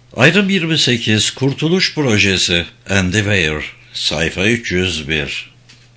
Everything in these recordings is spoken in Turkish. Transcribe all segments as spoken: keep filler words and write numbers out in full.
Ayrım yirmi sekiz Kurtuluş Projesi Andy Weir Sayfa üç yüz bir.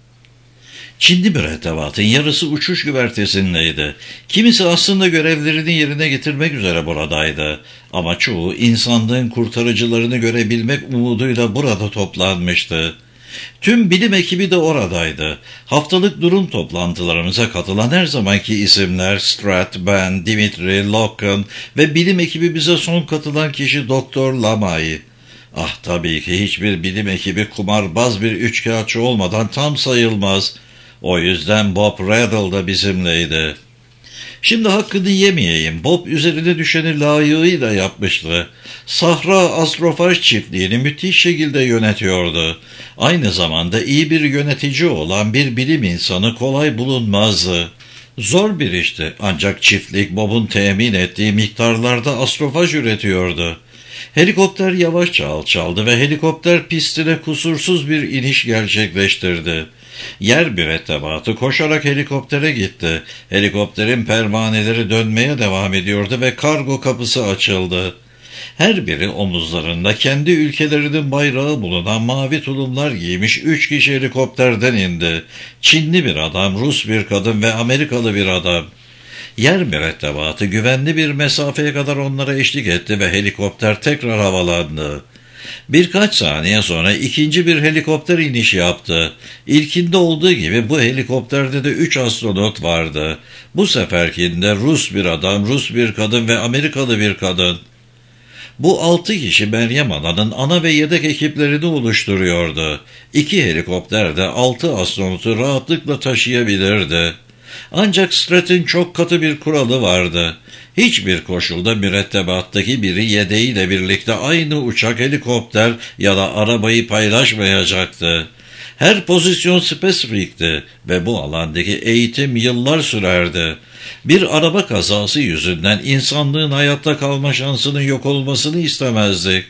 Çinli mürettebatın yarısı uçuş güvertesindeydi. Kimisi aslında görevlerini yerine getirmek üzere buradaydı. Ama çoğu insanlığın kurtarıcılarını görebilmek umuduyla burada toplanmıştı. Tüm bilim ekibi de oradaydı. Haftalık durum toplantılarımıza katılan her zamanki isimler Strat, ben, Dimitri, Locken ve bilim ekibi bize son katılan kişi Doktor Lamay. Ah tabii ki hiçbir bilim ekibi kumarbaz bir üçkağıtçı olmadan tam sayılmaz. O yüzden Bob Radle da bizimleydi. Şimdi hakkını yemeyeyim. Bob üzerine düşeni layığıyla yapmıştı. Sahra Astrofaj çiftliğini müthiş şekilde yönetiyordu. Aynı zamanda iyi bir yönetici olan bir bilim insanı kolay bulunmazdı. Zor bir işti ancak çiftlik Bob'un temin ettiği miktarlarda astrofaj üretiyordu. Helikopter yavaşça alçaldı ve helikopter pistine kusursuz bir iniş gerçekleştirdi. Yer mürettebatı koşarak helikoptere gitti. Helikopterin pervaneleri dönmeye devam ediyordu ve kargo kapısı açıldı. Her biri omuzlarında kendi ülkelerinin bayrağı bulunan mavi tulumlar giymiş üç kişi helikopterden indi. Çinli bir adam, Rus bir kadın ve Amerikalı bir adam. Yer mürettebatı güvenli bir mesafeye kadar onlara eşlik etti ve helikopter tekrar havalandı. Birkaç saniye sonra ikinci bir helikopter iniş yaptı. İlkinde olduğu gibi bu helikopterde de üç astronot vardı. Bu seferkinde Rus bir adam, Rus bir kadın ve Amerikalı bir kadın. Bu altı kişi Meryem Ana'nın ana ve yedek ekiplerini oluşturuyordu. İki helikopter de altı astronotu rahatlıkla taşıyabilirdi. Ancak Strat'in çok katı bir kuralı vardı. Hiçbir koşulda mürettebattaki biri yedeğiyle birlikte aynı uçak, helikopter ya da arabayı paylaşmayacaktı. Her pozisyon spesifikti ve bu alandaki eğitim yıllar sürerdi. Bir araba kazası yüzünden insanlığın hayatta kalma şansının yok olmasını istemezdik.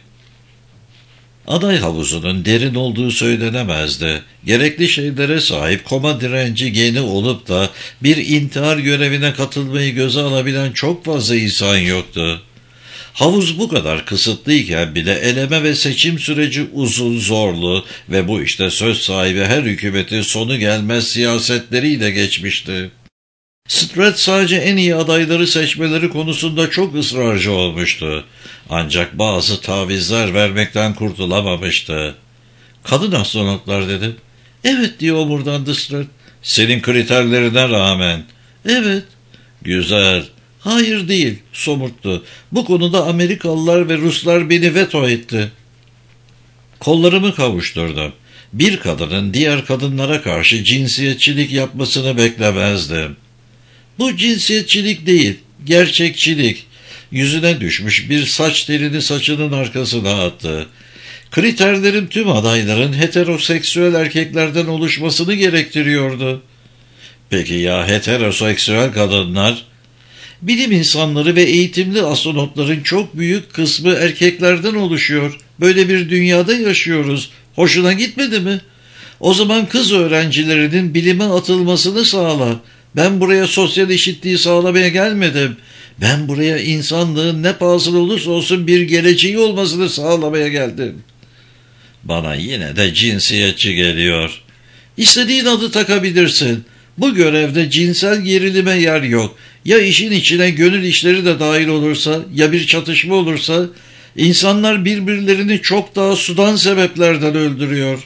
Aday havuzunun derin olduğu söylenemezdi. Gerekli şeylere sahip koma direnci geni olup da bir intihar görevine katılmayı göze alabilen çok fazla insan yoktu. Havuz bu kadar kısıtlıyken bile eleme ve seçim süreci uzun, zorlu ve bu işte söz sahibi her hükümetin sonu gelmez siyasetleriyle geçmişti. Strat sadece en iyi adayları seçmeleri konusunda çok ısrarcı olmuştu. Ancak bazı tavizler vermekten kurtulamamıştı. Kadın astronotlar dedim. Evet diye omurdandı Strat. Senin kriterlerine rağmen. Evet. Güzel. Hayır değil somurttu. Bu konuda Amerikalılar ve Ruslar beni veto etti. Kollarımı kavuşturdum. Bir kadının diğer kadınlara karşı cinsiyetçilik yapmasını beklemezdim. Bu cinsiyetçilik değil, gerçekçilik. Yüzüne düşmüş bir saç telini saçının arkasına attı. Kriterlerim tüm adayların heteroseksüel erkeklerden oluşmasını gerektiriyordu. Peki ya heteroseksüel kadınlar? Bilim insanları ve eğitimli astronotların çok büyük kısmı erkeklerden oluşuyor. Böyle bir dünyada yaşıyoruz. Hoşuna gitmedi mi? O zaman kız öğrencilerinin bilime atılmasını sağla. Ben buraya sosyal eşitliği sağlamaya gelmedim. Ben buraya insanlığın ne pahasına olursa olsun bir geleceği olmasını sağlamaya geldim. Bana yine de cinsiyetçi geliyor. İstediğin adı takabilirsin. Bu görevde cinsel gerilime yer yok. Ya işin içine gönül işleri de dahil olursa, ya bir çatışma olursa, insanlar birbirlerini çok daha sudan sebeplerden öldürüyor.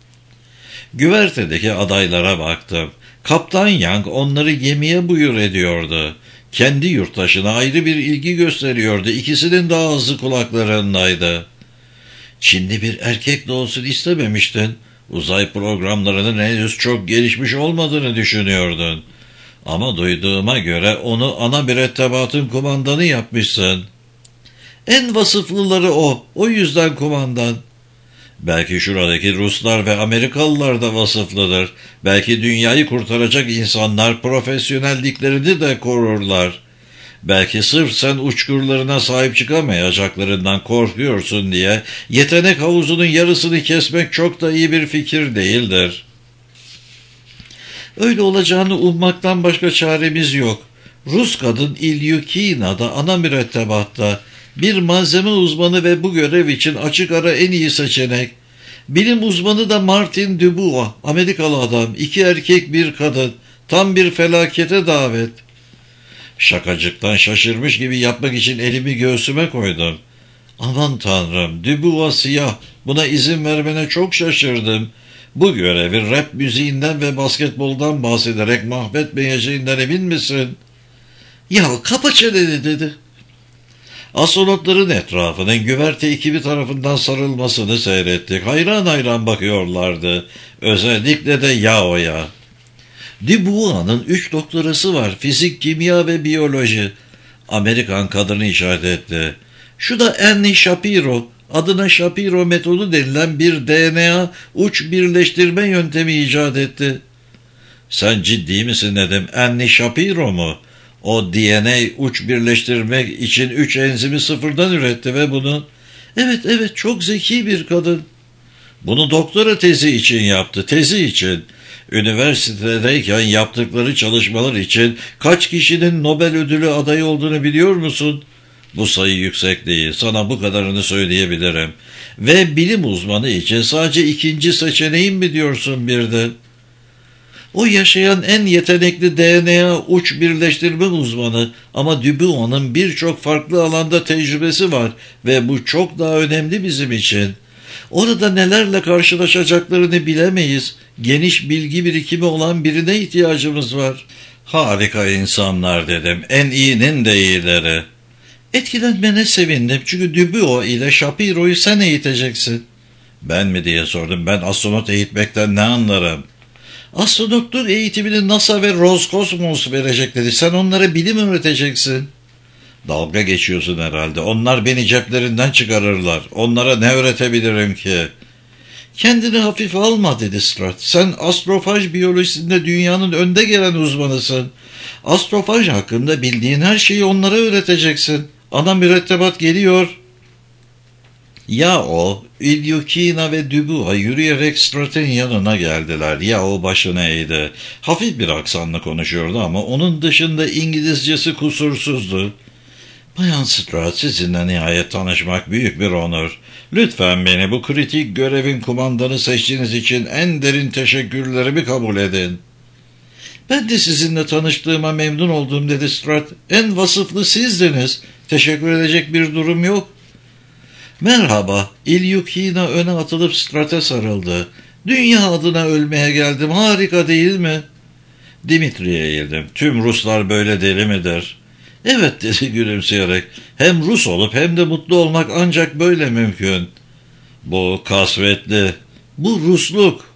Güvertedeki adaylara baktım. Kaptan Young onları gemiye buyur ediyordu. Kendi yurttaşına ayrı bir ilgi gösteriyordu. İkisinin de ağzı kulaklarındaydı. Çinli bir erkek de olsun istememiştin. Uzay programlarının henüz çok gelişmiş olmadığını düşünüyordun. Ama duyduğuma göre onu ana mürettebatın kumandanı yapmışsın. En vasıflıları o. O yüzden kumandan. Belki şuradaki Ruslar ve Amerikalılar da vasıflıdır. Belki dünyayı kurtaracak insanlar profesyonelliklerini de korurlar. Belki sırf sen uçkurlarına sahip çıkamayacaklarından korkuyorsun diye yetenek havuzunun yarısını kesmek çok da iyi bir fikir değildir. Öyle olacağını ummaktan başka çaremiz yok. Rus kadın İlyukina da ana mürettebatta. Bir malzeme uzmanı ve bu görev için açık ara en iyi seçenek. Bilim uzmanı da Martin Dubois, Amerikalı adam. İki erkek bir kadın. Tam bir felakete davet. Şakacıktan şaşırmış gibi yapmak için elimi göğsüme koydum. Aman tanrım, Dubois siyah. Buna izin vermene çok şaşırdım. Bu görevi rap müziğinden ve basketboldan bahsederek mahvetmeyeceğinden emin misin? Ya kapa çeneni dedi. Astronotların etrafının güverte ekibi tarafından sarılmasını seyrettik. Hayran hayran bakıyorlardı. Özellikle de Yao'ya. Dubois'ın üç doktorası var. Fizik, kimya ve biyoloji. Amerikan kadını işaret etti. Şu da Annie Shapiro. Adına Shapiro metodu denilen bir D N A uç birleştirme yöntemi icat etti. Sen ciddi misin dedim. Annie Shapiro mu? O D N A uç birleştirmek için üç enzimi sıfırdan üretti ve bunu... Evet evet, çok zeki bir kadın. Bunu doktora tezi için yaptı. Tezi için. Üniversitedeyken yaptıkları çalışmalar için kaç kişinin Nobel ödülü adayı olduğunu biliyor musun? Bu sayı yüksek değil. Sana bu kadarını söyleyebilirim. Ve bilim uzmanı için sadece ikinci seçeneğim mi diyorsun bir de? O yaşayan en yetenekli D N A uç birleştirme uzmanı, ama Dubois'ın birçok farklı alanda tecrübesi var ve bu çok daha önemli bizim için. Orada nelerle karşılaşacaklarını bilemeyiz. Geniş bilgi birikimi olan birine ihtiyacımız var. Harika insanlar dedim. En iyinin de iyileri. Etkilenmene sevindim çünkü Dubois ile Shapiro'yu sen eğiteceksin. Ben mi diye sordum. Ben astronot eğitmekten ne anlarım? Astronotluk eğitimini NASA ve Roskosmos verecek dedi. Sen onlara bilim öğreteceksin. Dalga geçiyorsun herhalde. Onlar beni ceplerinden çıkarırlar. Onlara ne öğretebilirim ki? Kendini hafife alma dedi Strat. Sen astrofaj biyolojisinde dünyanın önde gelen uzmanısın. Astrofaj hakkında bildiğin her şeyi onlara öğreteceksin. Ana mürettebat geliyor. Yao, Ilyukina ve Dubois yürüyerek Strat'ın yanına geldiler. Yao başını eğdi. Hafif bir aksanla konuşuyordu ama onun dışında İngilizcesi kusursuzdu. Bayan Strat, sizinle nihayet tanışmak büyük bir onur. Lütfen beni bu kritik görevin kumandanı seçtiğiniz için en derin teşekkürlerimi kabul edin. Ben de sizinle tanıştığıma memnun oldum dedi Strat. En vasıflı sizdiniz. Teşekkür edecek bir durum yok. Merhaba. İlyukina öne atılıp Strat'e sarıldı. Dünya adına ölmeye geldim. Harika değil mi? Dimitri'ye eğildim. Tüm Ruslar böyle deli midir? Evet dedi gülümseyerek. Hem Rus olup hem de mutlu olmak ancak böyle mümkün. Bu kasvetli. Bu Rusluk.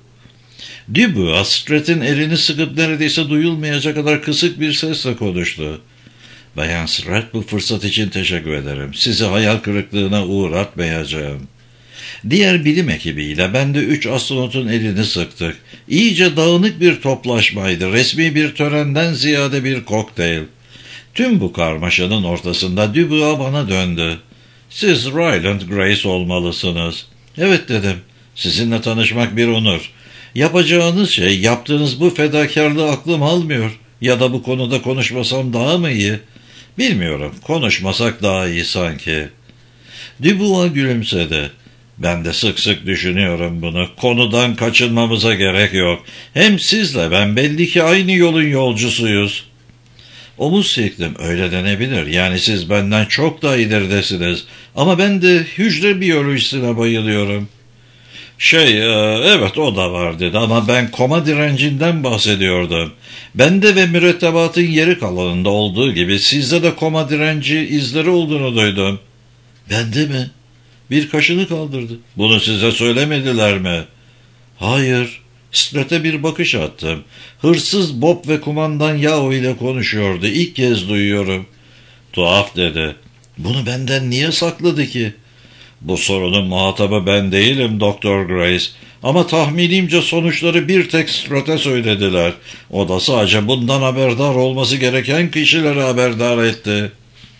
Dubois Strat'ın elini sıkıp neredeyse duyulmayacak kadar kısık bir sesle konuştu. Bayan Strat, bu fırsat için teşekkür ederim. Sizi hayal kırıklığına uğratmayacağım. Diğer bilim ekibiyle ben de üç astronotun elini sıktık. İyice dağınık bir toplaşmaydı. Resmi bir törenden ziyade bir kokteyl. Tüm bu karmaşanın ortasında Dubois bana döndü. Siz Ryland Grace olmalısınız. Evet dedim. Sizinle tanışmak bir onur. Yapacağınız şey, yaptığınız bu fedakarlığı aklım almıyor. Ya da bu konuda konuşmasam daha mı iyi? Bilmiyorum. Konuşmasak daha iyi sanki. Dubois gülümsedi. Ben de sık sık düşünüyorum bunu. Konudan kaçınmamıza gerek yok. Hem sizle ben belli ki aynı yolun yolcusuyuz. Omuz silktim. Öyle denebilir. Yani siz benden çok daha ileridesiniz. Ama ben de hücre biyolojisine bayılıyorum. Şey, evet o da var dedi ama ben koma direncinden bahsediyordum. Bende ve mürettebatın geri kalanında olduğu gibi sizde de koma direnci izleri olduğunu duydum. Bende mi? Bir kaşını kaldırdı. Bunu size söylemediler mi? Hayır. Strat'e bir bakış attım. Hırsız Bob ve kumandan Yao ile konuşuyordu. İlk kez duyuyorum. Tuhaf dedi. Bunu benden niye sakladı ki? Bu sorunun muhatabı ben değilim Doktor Grace. Ama tahminimce sonuçları bir tek Strat'e söylediler. O da sadece bundan haberdar olması gereken kişileri haberdar etti.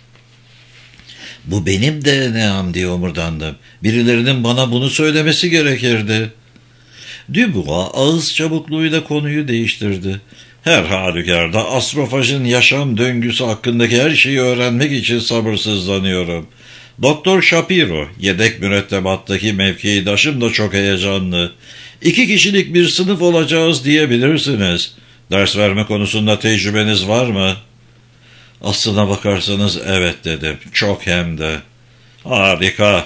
Bu benim D N A'm diye omurdandım. Birilerinin bana bunu söylemesi gerekirdi. Dubois ağız çabukluğuyla konuyu değiştirdi. Her halükarda astrofajın yaşam döngüsü hakkındaki her şeyi öğrenmek için sabırsızlanıyorum. Doktor Shapiro, yedek mürettebattaki mevkidaşım da çok heyecanlı. İki kişilik bir sınıf olacağız diyebilirsiniz. Ders verme konusunda tecrübeniz var mı? Aslına bakarsanız evet dedim. Çok hem de. Harika.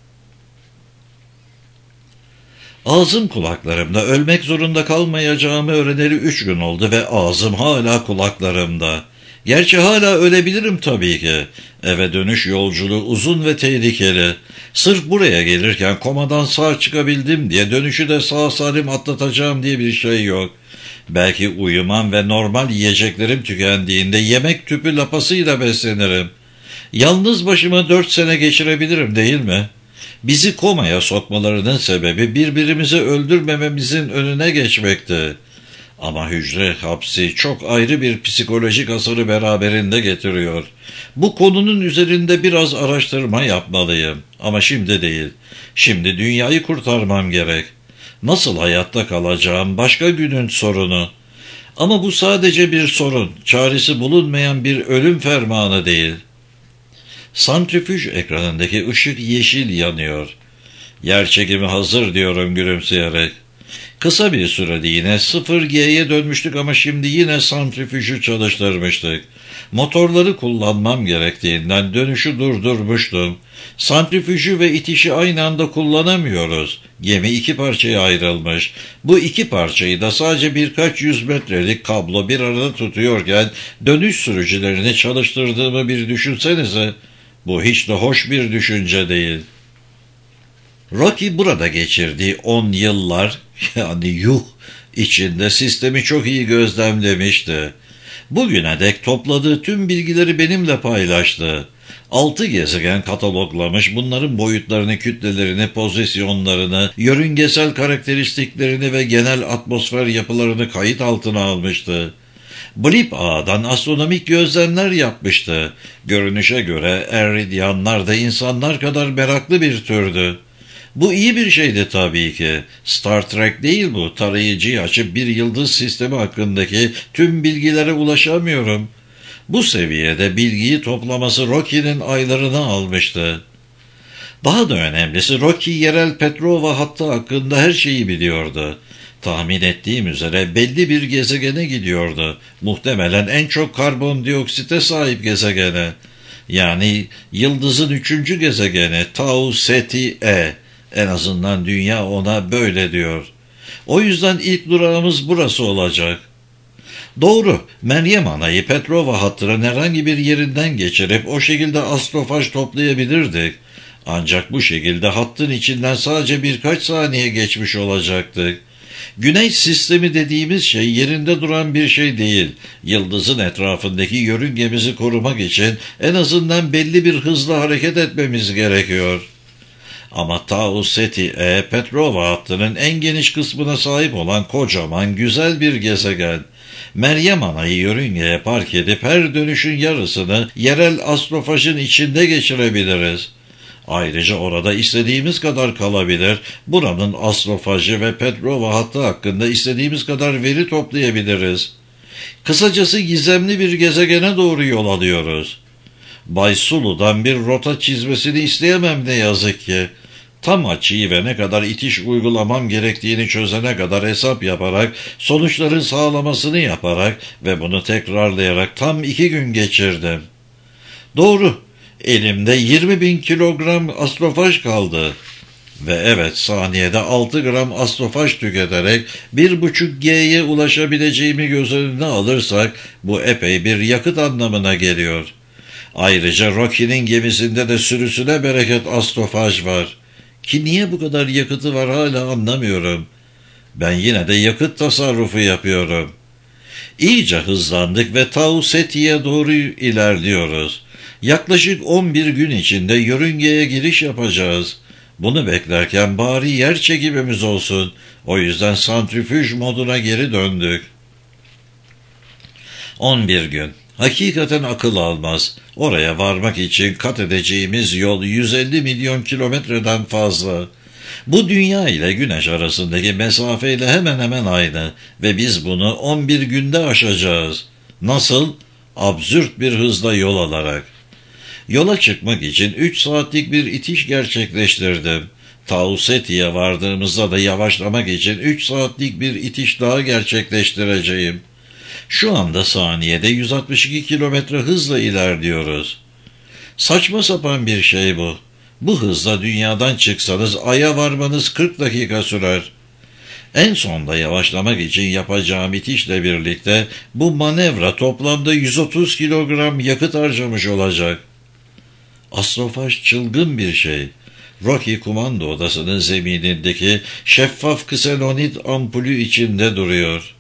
Ağzım kulaklarımda, ölmek zorunda kalmayacağımı öğreneli üç gün oldu ve ağzım hala kulaklarımda. Gerçi hala ölebilirim tabii ki. Eve dönüş yolculuğu uzun ve tehlikeli. Sırf buraya gelirken komadan sağ çıkabildim diye dönüşü de sağ salim atlatacağım diye bir şey yok. Belki uyumam ve normal yiyeceklerim tükendiğinde yemek tüpü lapasıyla beslenirim. Yalnız başıma dört sene geçirebilirim değil mi? Bizi komaya sokmalarının sebebi birbirimizi öldürmememizin önüne geçmekti. Ama hücre hapsi çok ayrı bir psikolojik hasarı beraberinde getiriyor. Bu konunun üzerinde biraz araştırma yapmalıyım. Ama şimdi değil. Şimdi dünyayı kurtarmam gerek. Nasıl hayatta kalacağım başka günün sorunu. Ama bu sadece bir sorun. Çaresi bulunmayan bir ölüm fermanı değil. Santrifüj ekranındaki ışık yeşil yanıyor. Yerçekimi hazır diyorum gülümseyerek. Kısa bir süreliğine sıfır G'ye dönmüştük ama şimdi yine santrifüjü çalıştırmıştık. Motorları kullanmam gerektiğinden dönüşü durdurmuştum. Santrifüjü ve itişi aynı anda kullanamıyoruz. Gemi iki parçaya ayrılmış. Bu iki parçayı da sadece birkaç yüz metrelik kablo bir arada tutuyorken dönüş sürücülerini çalıştırdığımı bir düşünsenize. Bu hiç de hoş bir düşünce değil. Rocky burada geçirdiği on yıllar, yani yuh, içinde sistemi çok iyi gözlemlemişti. Bugüne dek topladığı tüm bilgileri benimle paylaştı. Altı gezegen kataloglamış, bunların boyutlarını, kütlelerini, pozisyonlarını, yörüngesel karakteristiklerini ve genel atmosfer yapılarını kayıt altına almıştı. Blip Ağa'dan astronomik gözlemler yapmıştı. Görünüşe göre Eridyanlar da insanlar kadar meraklı bir türdü. Bu iyi bir şeydi tabii ki. Star Trek değil bu. Tarayıcıyı açıp bir yıldız sistemi hakkındaki tüm bilgilere ulaşamıyorum. Bu seviyede bilgiyi toplaması Rocky'nin aylarını almıştı. Daha da önemlisi Rocky yerel Petrova hattı hakkında her şeyi biliyordu. Tahmin ettiğim üzere belli bir gezegene gidiyordu. Muhtemelen en çok karbondioksite sahip gezegene. Yani yıldızın üçüncü gezegeni Tau Ceti E. En azından dünya ona böyle diyor. O yüzden ilk durağımız burası olacak. Doğru, Meryem Ana'yı Petrova hattının herhangi bir yerinden geçirip o şekilde astrofaj toplayabilirdik. Ancak bu şekilde hattın içinden sadece birkaç saniye geçmiş olacaktık. Güneş sistemi dediğimiz şey yerinde duran bir şey değil. Yıldızın etrafındaki yörüngemizi korumak için en azından belli bir hızla hareket etmemiz gerekiyor. Ama Tau Ceti E, Petrova hattının en geniş kısmına sahip olan kocaman, güzel bir gezegen. Meryem Ana'yı yörüngeye park edip her dönüşün yarısını yerel astrofajın içinde geçirebiliriz. Ayrıca orada istediğimiz kadar kalabilir, buranın astrofajı ve Petrova hattı hakkında istediğimiz kadar veri toplayabiliriz. Kısacası gizemli bir gezegene doğru yol alıyoruz. Bay Sulu'dan bir rota çizmesini isteyemem ne yazık ki. Tam açıyı ve ne kadar itiş uygulamam gerektiğini çözene kadar hesap yaparak, sonuçların sağlamasını yaparak ve bunu tekrarlayarak tam iki gün geçirdim. Doğru, elimde yirmi bin kilogram astrofaj kaldı. Ve evet, saniyede altı gram astrofaj tüketerek bir buçuk G'ye ulaşabileceğimi göz önüne alırsak, bu epey bir yakıt anlamına geliyor. Ayrıca Rocky'nin gemisinde de sürüsüne bereket astrofaj var. Ki niye bu kadar yakıtı var hala anlamıyorum. Ben yine de yakıt tasarrufu yapıyorum. İyice hızlandık ve Tau Ceti'ye doğru ilerliyoruz. Yaklaşık on bir gün içinde yörüngeye giriş yapacağız. Bunu beklerken bari yer çekimimiz olsun. O yüzden santrifüj moduna geri döndük. on bir gün. Hakikaten akıl almaz. Oraya varmak için kat edeceğimiz yol yüz elli milyon kilometreden fazla. Bu dünya ile güneş arasındaki mesafeyle hemen hemen aynı ve biz bunu on bir günde aşacağız. Nasıl? Absürt bir hızla yol alarak. Yola çıkmak için üç saatlik bir itiş gerçekleştirdim. Tauseti'ye vardığımızda da yavaşlamak için üç saatlik bir itiş daha gerçekleştireceğim. Şu anda saniyede yüz altmış iki kilometre hızla ilerliyoruz. Saçma sapan bir şey bu. Bu hızla dünyadan çıksanız Ay'a varmanız kırk dakika sürer. En sonda yavaşlamak için yapacağım itişle birlikte bu manevra toplamda yüz otuz kilogram yakıt harcamış olacak. Astrofaj çılgın bir şey. Rocky kumanda odasının zeminindeki şeffaf ksenonit ampulü içinde duruyor.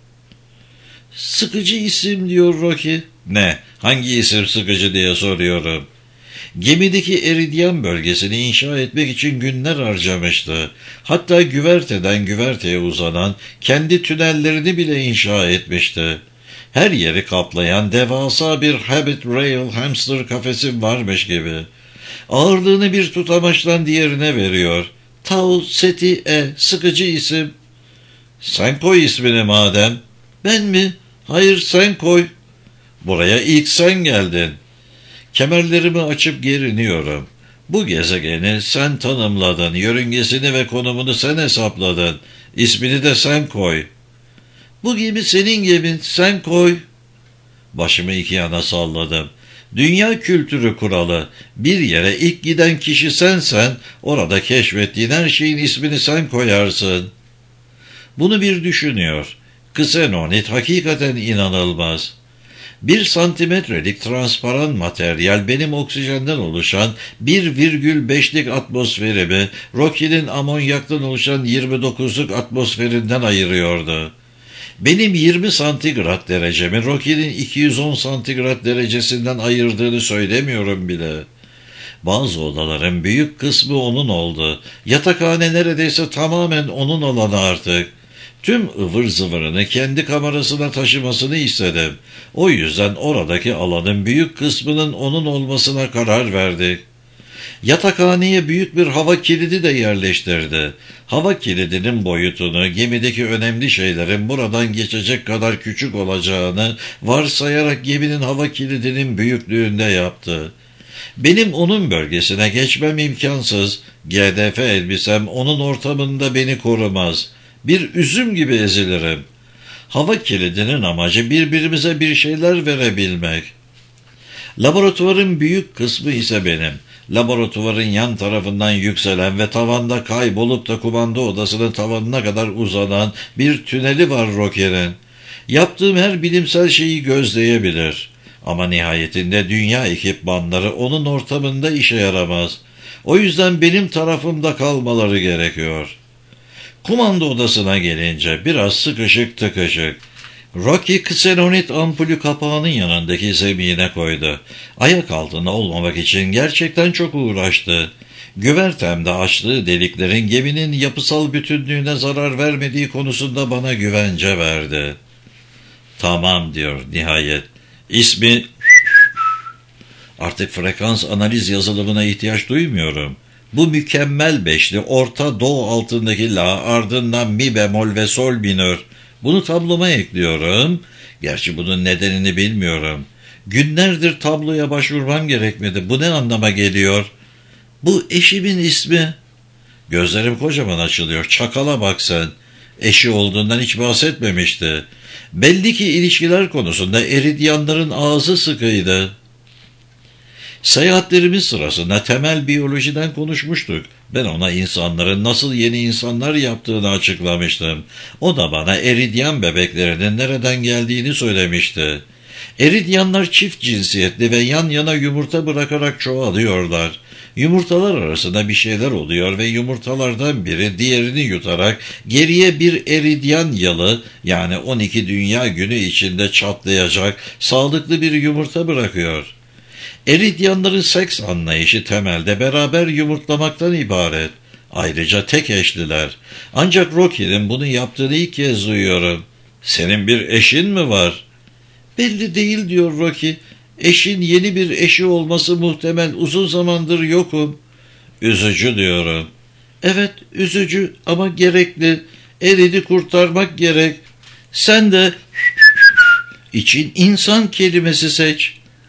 Sıkıcı isim diyor Rocky. Ne? Hangi isim sıkıcı diye soruyorum. Gemideki Eridyan bölgesini inşa etmek için günler harcamıştı. Hatta güverteden güverteye uzanan kendi tünellerini bile inşa etmişti. Her yeri kaplayan devasa bir Habit Rail hamster kafesi varmış gibi. Ağırlığını bir tutamaçtan diğerine veriyor. Tau Seti E, sıkıcı isim. Sen koy ismini madem. Ben mi? Hayır, sen koy. Buraya ilk sen geldin. Kemerlerimi açıp geriniyorum. Bu gezegeni sen tanımladın, yörüngesini ve konumunu sen hesapladın. İsmini de sen koy. Bu gemi senin gemin, sen koy. Başımı iki yana salladım. Dünya kültürü kuralı. Bir yere ilk giden kişi sensen, orada keşfettiğin her şeyin ismini sen koyarsın. Bunu bir düşünüyor. Ksenonit hakikaten inanılmaz. Bir santimetrelik transparan materyal benim oksijenden oluşan bir virgül beşlik atmosferimi Rocky'nin amonyaktan oluşan yirmi dokuzluk atmosferinden ayırıyordu. Benim yirmi santigrat derecemi Rocky'nin iki yüz on santigrat derecesinden ayırdığını söylemiyorum bile. Bazı odaların büyük kısmı onun oldu. Yatakhane neredeyse tamamen onun alanı artık. Tüm ıvır zıvırını kendi kamerasına taşımasını istedim. O yüzden oradaki alanın büyük kısmının onun olmasına karar verdik. Yatakhaneye büyük bir hava kilidi de yerleştirdi. Hava kilidinin boyutunu, gemideki önemli şeylerin buradan geçecek kadar küçük olacağını varsayarak geminin hava kilidinin büyüklüğünde yaptı. Benim onun bölgesine geçmem imkansız. G D F elbisem onun ortamında beni korumaz. Bir üzüm gibi ezilirim. Hava kilidinin amacı birbirimize bir şeyler verebilmek. Laboratuvarın büyük kısmı ise benim. Laboratuvarın yan tarafından yükselen ve tavanda kaybolup da kumanda odasının tavanına kadar uzanan bir tüneli var Rocky'nin. Yaptığım her bilimsel şeyi gözleyebilir. Ama nihayetinde dünya ekipmanları onun ortamında işe yaramaz. O yüzden benim tarafımda kalmaları gerekiyor. Kumanda odasına gelince biraz sıkışık tıkışık. Rocky ksenonit ampulü kapağının yanındaki zemine koydu. Ayak altında olmamak için gerçekten çok uğraştı. Güvertemde açtığı deliklerin geminin yapısal bütünlüğüne zarar vermediği konusunda bana güvence verdi. Tamam diyor nihayet. İsmi... Artık frekans analiz yazılımına ihtiyaç duymuyorum. Bu mükemmel beşli orta do altındaki la, ardından mi bemol ve sol minör. Bunu tabloma ekliyorum. Gerçi bunun nedenini bilmiyorum. Günlerdir tabloya başvurmam gerekmedi. Bu ne anlama geliyor? Bu eşimin ismi. Gözlerim kocaman açılıyor. Çakala bak sen. Eşi olduğundan hiç bahsetmemişti. Belli ki ilişkiler konusunda eridyanların ağzı sıkıydı. Seyahatlerimiz sırasında temel biyolojiden konuşmuştuk. Ben ona insanların nasıl yeni insanlar yaptığını açıklamıştım. O da bana eridyan bebeklerinin nereden geldiğini söylemişti. Eridyanlar çift cinsiyetli ve yan yana yumurta bırakarak çoğalıyorlar. Yumurtalar arasında bir şeyler oluyor ve yumurtalardan biri diğerini yutarak geriye bir eridyan yalı, yani on iki dünya günü içinde çatlayacak sağlıklı bir yumurta bırakıyor. Eridyanların seks anlayışı temelde beraber yumurtlamaktan ibaret. Ayrıca tek eşliler. Ancak Rocky'nin bunu yaptığını ilk kez duyuyorum. Senin bir eşin mi var? Belli değil diyor Rocky. Eşin yeni bir eşi olması muhtemel, uzun zamandır yokum. Üzücü diyorum. Evet, üzücü ama gerekli. Eridi kurtarmak gerek. Sen de için insan kelimesi seç.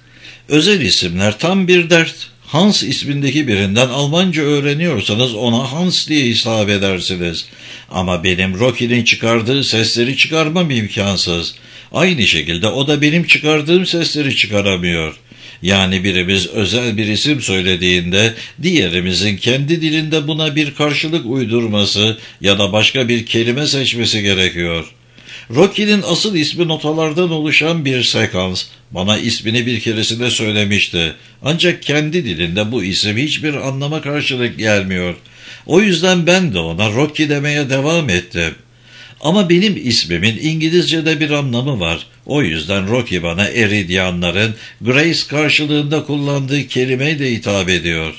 Özel isimler tam bir dert. Hans ismindeki birinden Almanca öğreniyorsanız ona Hans diye hitap edersiniz. Ama benim Rocky'nin çıkardığı sesleri çıkarmam imkansız. Aynı şekilde o da benim çıkardığım sesleri çıkaramıyor. Yani birimiz özel bir isim söylediğinde diğerimizin kendi dilinde buna bir karşılık uydurması ya da başka bir kelime seçmesi gerekiyor. Rocky'nin asıl ismi notalardan oluşan bir sekans. Bana ismini bir keresinde söylemişti. Ancak kendi dilinde bu isim hiçbir anlama karşılık gelmiyor. O yüzden ben de ona Rocky demeye devam ettim. Ama benim ismimin İngilizce'de bir anlamı var. O yüzden Rocky bana Eridyanların Grace karşılığında kullandığı kelimeyle hitap ediyor.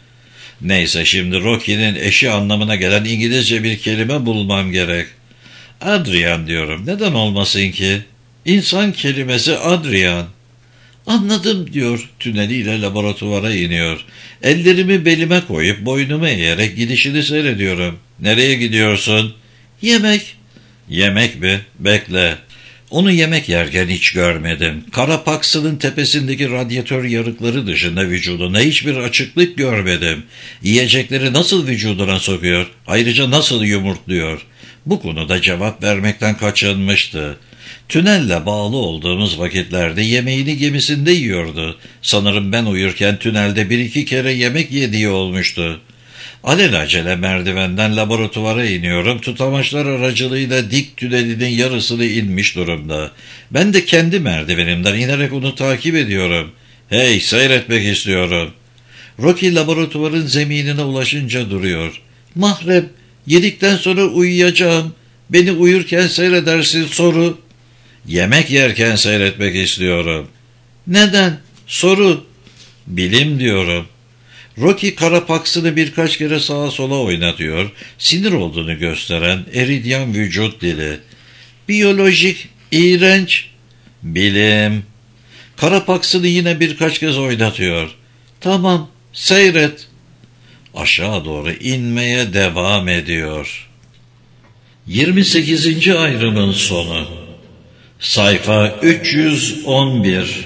Neyse, şimdi Rocky'nin eşi anlamına gelen İngilizce bir kelime bulmam gerek. Adrian diyorum. Neden olmasın ki? İnsan kelimesi Adrian. Anladım diyor. Tüneliyle laboratuvara iniyor. Ellerimi belime koyup boynumu eğerek gidişini seyrediyorum. Nereye gidiyorsun? Yemek. Yemek mi? Bekle. Onu yemek yerken hiç görmedim. Kara paksının tepesindeki radyatör yarıkları dışında vücuduna hiçbir açıklık görmedim. Yiyecekleri nasıl vücuduna sokuyor? Ayrıca nasıl yumurtluyor? Bu konuda cevap vermekten kaçınmıştı. Tünelle bağlı olduğumuz vakitlerde yemeğini gemisinde yiyordu. Sanırım ben uyurken tünelde bir iki kere yemek yediği olmuştu. Alelacele merdivenden laboratuvara iniyorum. Tutamaçlar aracılığıyla dik tünelinin yarısını inmiş durumda. Ben de kendi merdivenimden inerek onu takip ediyorum. Hey, seyretmek istiyorum. Rocky laboratuvarın zeminine ulaşınca duruyor. Mahrem, yedikten sonra uyuyacağım. Beni uyurken seyredersin. Soru. Yemek yerken seyretmek istiyorum. Neden? Soru. Bilim diyorum. Rocky karapaksını birkaç kere sağa sola oynatıyor, sinir olduğunu gösteren eridyan vücut dili. Biyolojik, iğrenç. Bilim. Karapaksını yine birkaç kez oynatıyor. Tamam, seyret. Aşağı doğru inmeye devam ediyor. yirmi sekizinci ayrımın sonu. Sayfa üç yüz on bir.